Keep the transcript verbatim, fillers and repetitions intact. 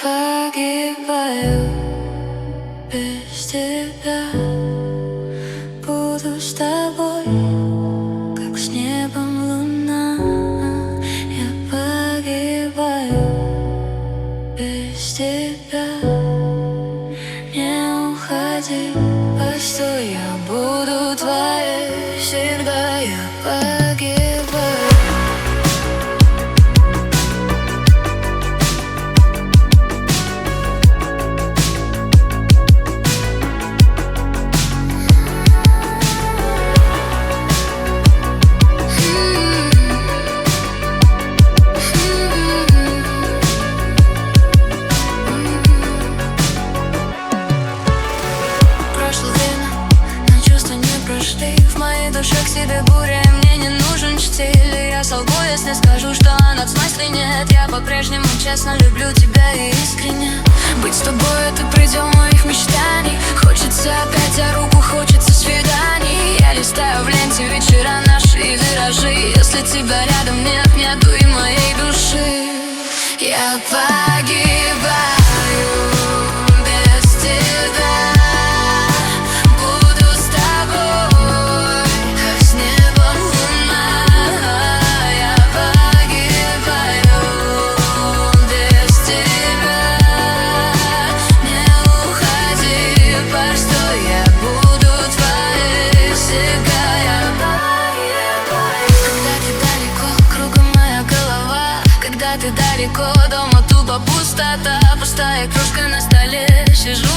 погибаю без тебя. Буду с тобой, как с небом луна. Я погибаю без тебя. Не уходи, постой, я буду твоей всегда. Я погибаю. В моей душе к тебе буря, и мне не нужен штиль. Я солгу, если скажу, что над смысле нет. Я по-прежнему честно люблю тебя и искренне. Быть с тобой — это предел моих мечтаний. Хочется опять за руку, хочется свиданий. Я листаю в ленте вечера наши виражи. Если тебя рядом нет, нету и моей души. Я погибаю без тебя. Ты далеко, дома тупо пустота. Пустая кружка на столе, сижу